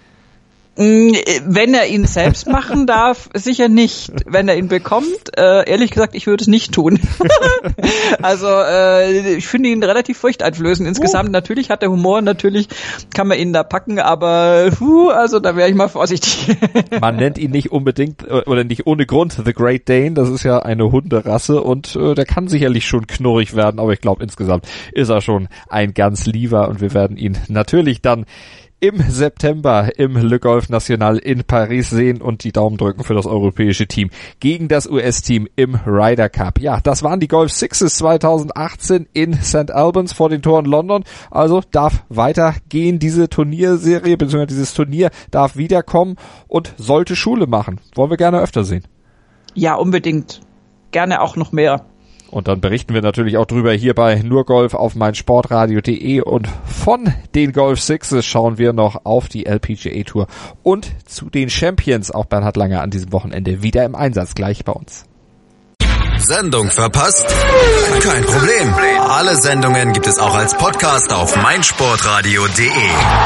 Wenn er ihn selbst machen darf, sicher nicht. Wenn er ihn bekommt, äh, ehrlich gesagt, ich würde es nicht tun. Also äh, ich finde ihn relativ furchteinflößend insgesamt. Uh. Natürlich hat er Humor, natürlich kann man ihn da packen, aber uh, also da wäre ich mal vorsichtig.
Man nennt ihn nicht unbedingt oder nicht ohne Grund The Great Dane. Das ist ja eine Hunderasse und äh, der kann sicherlich schon knurrig werden, aber ich glaube insgesamt ist er schon ein ganz lieber und wir werden ihn natürlich dann im September im Le Golf National in Paris sehen und die Daumen drücken für das europäische Team gegen das U S-Team im Ryder Cup. Ja, das waren die Golf Sixes zweitausendachtzehn in Sankt Albans vor den Toren London. Also darf weitergehen diese Turnierserie, beziehungsweise dieses Turnier darf wiederkommen und sollte Schule machen. Wollen wir gerne öfter sehen.
Ja, unbedingt. Gerne auch noch mehr.
Und dann berichten wir natürlich auch drüber hier bei Nur Golf auf meinsportradio punkt de und von den Golf Sixes schauen wir noch auf die L P G A Tour und zu den Champions. Auch Bernhard Langer an diesem Wochenende wieder im Einsatz, gleich bei uns.
Sendung verpasst? Kein Problem. Alle Sendungen gibt es auch als Podcast auf meinsportradio punkt de.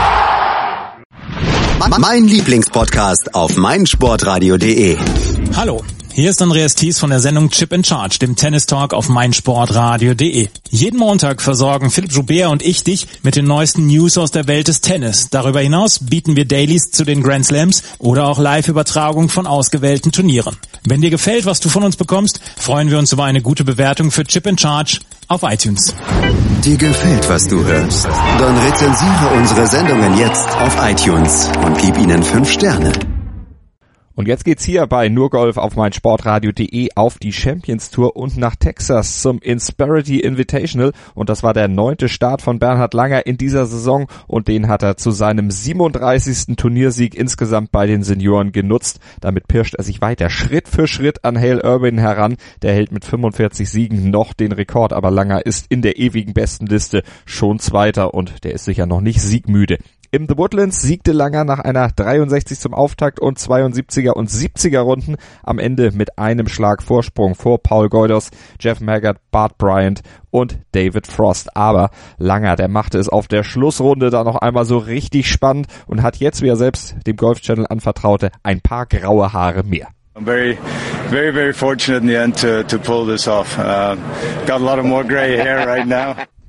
Mein Lieblingspodcast auf meinsportradio punkt de.
Hallo. Hier ist Andreas Thies von der Sendung Chip in Charge, dem Tennis Talk auf meinsportradio punkt de. Jeden Montag versorgen Philipp Joubert und ich dich mit den neuesten News aus der Welt des Tennis. Darüber hinaus bieten wir Dailies zu den Grand Slams oder auch Live-Übertragung von ausgewählten Turnieren. Wenn dir gefällt, was du von uns bekommst, freuen wir uns über eine gute Bewertung für Chip in Charge auf iTunes.
Dir gefällt, was du hörst? Dann rezensiere unsere Sendungen jetzt auf iTunes und gib ihnen fünf Sterne.
Und jetzt geht's hier bei Nur Golf auf meinsportradio punkt de auf die Champions Tour und nach Texas zum Insperity Invitational. Und das war der neunte Start von Bernhard Langer in dieser Saison und den hat er zu seinem siebenunddreißigsten Turniersieg insgesamt bei den Senioren genutzt. Damit pirscht er sich weiter Schritt für Schritt an Hale Irwin heran. Der hält mit fünfundvierzig Siegen noch den Rekord, aber Langer ist in der ewigen Bestenliste schon Zweiter und der ist sicher noch nicht siegmüde. Im The Woodlands siegte Langer nach einer dreiundsechzig zum Auftakt und zweiundsiebziger und siebziger Runden am Ende mit einem Schlag Vorsprung vor Paul Goydos, Jeff Maggott, Bart Bryant und David Frost. Aber Langer, der machte es auf der Schlussrunde da noch einmal so richtig spannend und hat jetzt, wie er selbst dem Golf Channel anvertraute, ein paar graue Haare mehr.
I'm very, very, very fortunate in the end to, to pull this off. Uh, got a lot of more gray hair right now.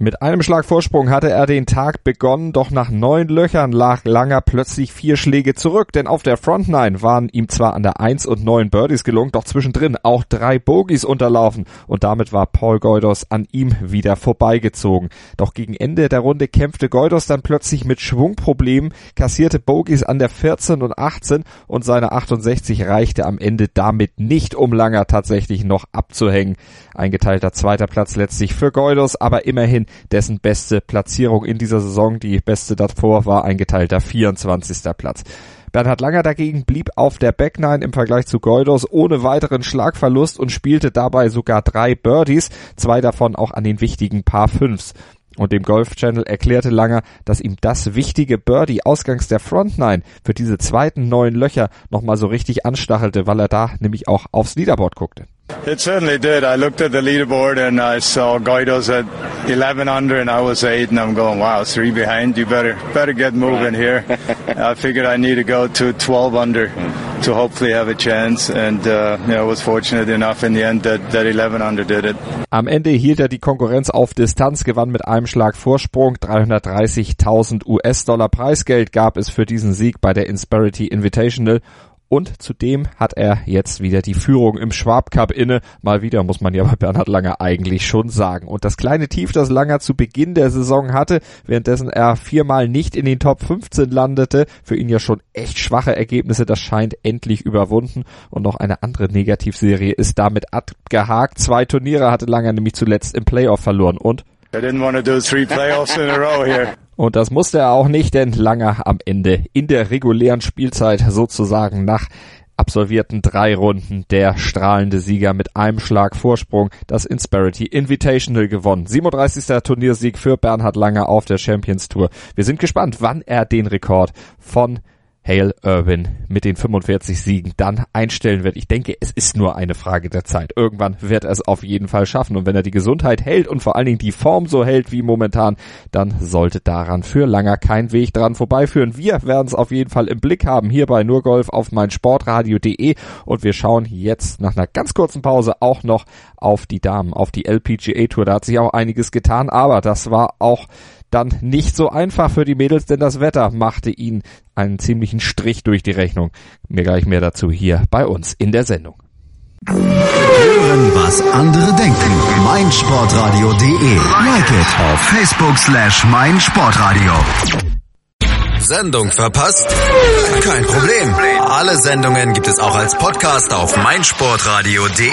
Mit einem Schlag Vorsprung hatte er den Tag begonnen, doch nach neun Löchern lag Langer plötzlich vier Schläge zurück, denn auf der Front Nine waren ihm zwar an der eins und neun Birdies gelungen, doch zwischendrin auch drei Bogies unterlaufen und damit war Paul Goydos an ihm wieder vorbeigezogen. Doch gegen Ende der Runde kämpfte Goydos dann plötzlich mit Schwungproblemen, kassierte Bogies an der vierzehn und achtzehn und seine achtundsechzig reichte am Ende damit nicht, um Langer tatsächlich noch abzuhängen. Eingeteilter zweiter Platz letztlich für Goydos, aber immerhin dessen beste Platzierung in dieser Saison. Die beste davor war ein geteilter vierundzwanzigster Platz. Bernhard Langer dagegen blieb auf der Back Nine im Vergleich zu Goydos ohne weiteren Schlagverlust und spielte dabei sogar drei Birdies, zwei davon auch an den wichtigen Par Fünfs. Und dem Golf Channel erklärte Langer, dass ihm das wichtige Birdie ausgangs der Front Nine für diese zweiten neun Löcher nochmal so richtig anstachelte, weil er da nämlich auch aufs Leaderboard guckte.
It certainly did. I looked at the leaderboard and I saw Goydos at eleven under and I was eight and I'm going, wow, three behind. You better better get moving here. I figured I need to go to twelve under to hopefully have a chance and uh, you know, was fortunate enough in the end that, that eleven under did it.
Am Ende hielt er die Konkurrenz auf Distanz, gewann mit einem Schlag Vorsprung. dreihundertdreißigtausend US-Dollar Preisgeld gab es für diesen Sieg bei der Insperity Invitational. Und zudem hat er jetzt wieder die Führung im Schwab Cup inne. Mal wieder, muss man ja bei Bernhard Langer eigentlich schon sagen. Und das kleine Tief, das Langer zu Beginn der Saison hatte, währenddessen er viermal nicht in den Top fünfzehn landete, für ihn ja schon echt schwache Ergebnisse, das scheint endlich überwunden. Und noch eine andere Negativserie ist damit abgehakt. Zwei Turniere hatte Langer nämlich zuletzt im Playoff verloren. Und
I didn't want to do three playoffs in a row here.
Und das musste er auch nicht, denn Langer am Ende in der regulären Spielzeit sozusagen nach absolvierten drei Runden der strahlende Sieger mit einem Schlag Vorsprung das Insperity Invitational gewonnen. siebenunddreißigster Turniersieg für Bernhard Langer auf der Champions Tour. Wir sind gespannt, wann er den Rekord von Hale Irwin mit den fünfundvierzig Siegen dann einstellen wird. Ich denke, es ist nur eine Frage der Zeit. Irgendwann wird er es auf jeden Fall schaffen. Und wenn er die Gesundheit hält und vor allen Dingen die Form so hält wie momentan, dann sollte daran für Langer kein Weg dran vorbeiführen. Wir werden es auf jeden Fall im Blick haben, hier bei Nur Golf auf meinsportradio punkt de. Und wir schauen jetzt nach einer ganz kurzen Pause auch noch auf die Damen, auf die L P G A Tour. Da hat sich auch einiges getan, aber das war auch dann nicht so einfach für die Mädels, denn das Wetter machte ihnen einen ziemlichen Strich durch die Rechnung. Mir gleich mehr dazu hier bei uns in der Sendung.
Hören, was andere denken. meinsportradio punkt de. Like it auf Facebook slash meinsportradio. Sendung verpasst? Kein Problem. Alle Sendungen gibt es auch als Podcast auf meinsportradio punkt de.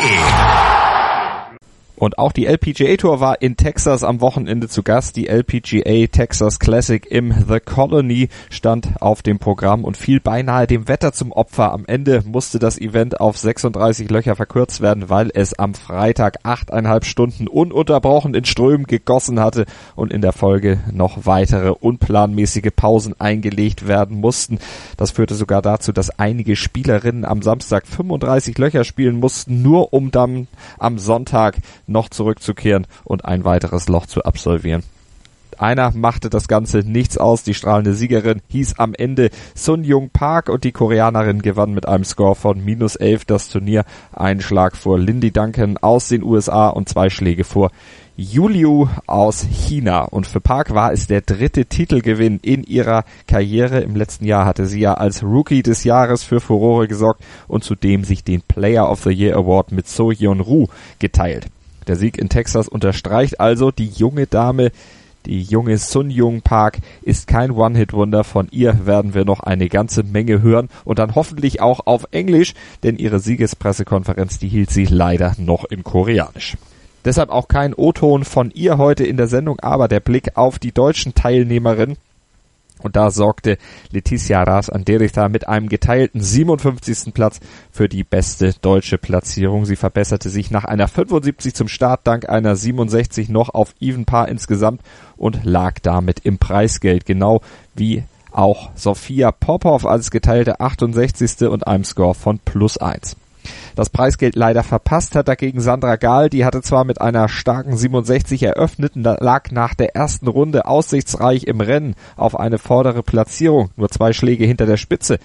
Und auch die L P G A Tour war in Texas am Wochenende zu Gast. Die L P G A Texas Classic im The Colony stand auf dem Programm und fiel beinahe dem Wetter zum Opfer. Am Ende musste das Event auf sechsunddreißig Löcher verkürzt werden, weil es am Freitag achteinhalb Stunden ununterbrochen in Strömen gegossen hatte und in der Folge noch weitere unplanmäßige Pausen eingelegt werden mussten. Das führte sogar dazu, dass einige Spielerinnen am Samstag fünfunddreißig Löcher spielen mussten, nur um dann am Sonntag noch zurückzukehren und ein weiteres Loch zu absolvieren. Einer machte das Ganze nichts aus. Die strahlende Siegerin hieß am Ende Sun Jung Park und die Koreanerin gewann mit einem Score von minus elf das Turnier. Einen Schlag vor Lindy Duncan aus den U S A und zwei Schläge vor Yuliu aus China. Und für Park war es der dritte Titelgewinn in ihrer Karriere. Im letzten Jahr hatte sie ja als Rookie des Jahres für Furore gesorgt und zudem sich den Player of the Year Award mit So Yeon-Roo geteilt. Der Sieg in Texas unterstreicht also, die junge Dame, die junge Sun Jung Park ist kein One-Hit-Wunder. Von ihr werden wir noch eine ganze Menge hören und dann hoffentlich auch auf Englisch, denn ihre Siegespressekonferenz, die hielt sie leider noch in Koreanisch. Deshalb auch kein O-Ton von ihr heute in der Sendung, aber der Blick auf die deutschen Teilnehmerinnen. Und da sorgte Letizia Ras-Anderita mit einem geteilten siebenundfünfzigsten Platz für die beste deutsche Platzierung. Sie verbesserte sich nach einer fünfundsiebzig zum Start dank einer siebenundsechzig noch auf Even Par insgesamt und lag damit im Preisgeld, genau wie auch Sophia Popov als geteilte achtundsechzigste und einem Score von plus eins. Das Preisgeld leider verpasst hat dagegen Sandra Gahl, die hatte zwar mit einer starken siebenundsechzig eröffnet, lag nach der ersten Runde aussichtsreich im Rennen auf eine vordere Platzierung, nur zwei Schläge hinter der Spitze.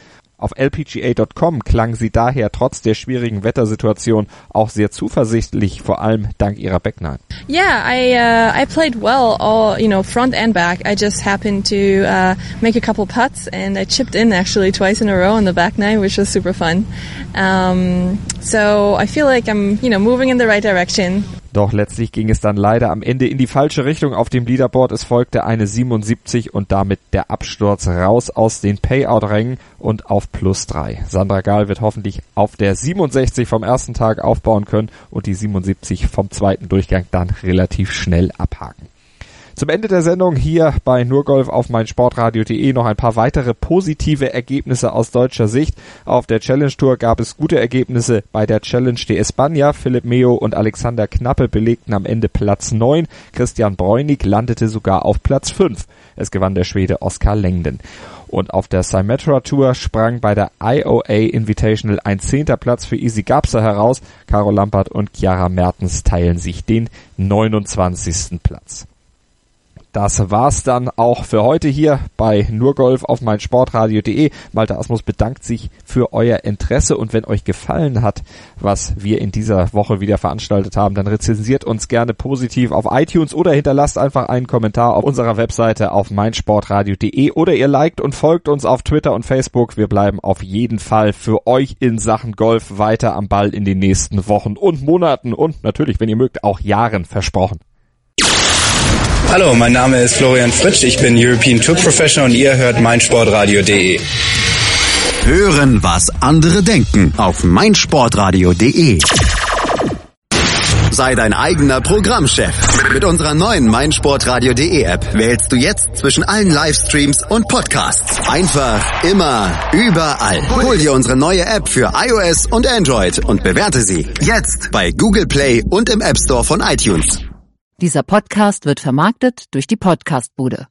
Auf L P G A Punkt com klang sie daher trotz der schwierigen Wettersituation auch sehr zuversichtlich, vor allem dank ihrer Backnine.
Yeah, I uh, I played well all, you know, front and back. I just happened to uh, make a couple putts and I chipped in actually twice in a row on the back nine, which was super fun. Um, so I feel like I'm, you know, moving in the right direction.
Doch letztlich ging es dann leider am Ende in die falsche Richtung auf dem Leaderboard. Es folgte eine siebenundsiebzig und damit der Absturz raus aus den Payout-Rängen und auf plus drei. Sandra Gahl wird hoffentlich auf der siebenundsechzig vom ersten Tag aufbauen können und die siebenundsiebzig vom zweiten Durchgang dann relativ schnell abhaken. Zum Ende der Sendung hier bei Nurgolf auf meinsportradio punkt de noch ein paar weitere positive Ergebnisse aus deutscher Sicht. Auf der Challenge Tour gab es gute Ergebnisse bei der Challenge de España. Philipp Meo und Alexander Knappe belegten am Ende Platz neun. Christian Bräunig landete sogar auf Platz fünf. Es gewann der Schwede Oskar Lengden. Und auf der Symetra Tour sprang bei der I O A Invitational ein zehnter Platz für Easy Gabser heraus. Caro Lampert und Chiara Mertens teilen sich den neunundzwanzigsten Platz. Das war's dann auch für heute hier bei Nurgolf auf meinsportradio punkt de. Malte Asmus bedankt sich für euer Interesse und wenn euch gefallen hat, was wir in dieser Woche wieder veranstaltet haben, dann rezensiert uns gerne positiv auf iTunes oder hinterlasst einfach einen Kommentar auf unserer Webseite auf meinsportradio punkt de oder ihr liked und folgt uns auf Twitter und Facebook. Wir bleiben auf jeden Fall für euch in Sachen Golf weiter am Ball in den nächsten Wochen und Monaten und natürlich, wenn ihr mögt, auch Jahren versprochen.
Hallo, mein Name ist Florian Fritsch, ich bin European Tour Professional und ihr hört meinsportradio punkt de.
Hören, was andere denken auf meinsportradio punkt de. Sei dein eigener Programmchef. Mit unserer neuen meinsportradio punkt de App wählst du jetzt zwischen allen Livestreams und Podcasts. Einfach, immer, überall. Hol dir unsere neue App für iOS und Android und bewerte sie jetzt bei Google Play und im App Store von iTunes.
Dieser Podcast wird vermarktet durch die Podcastbude.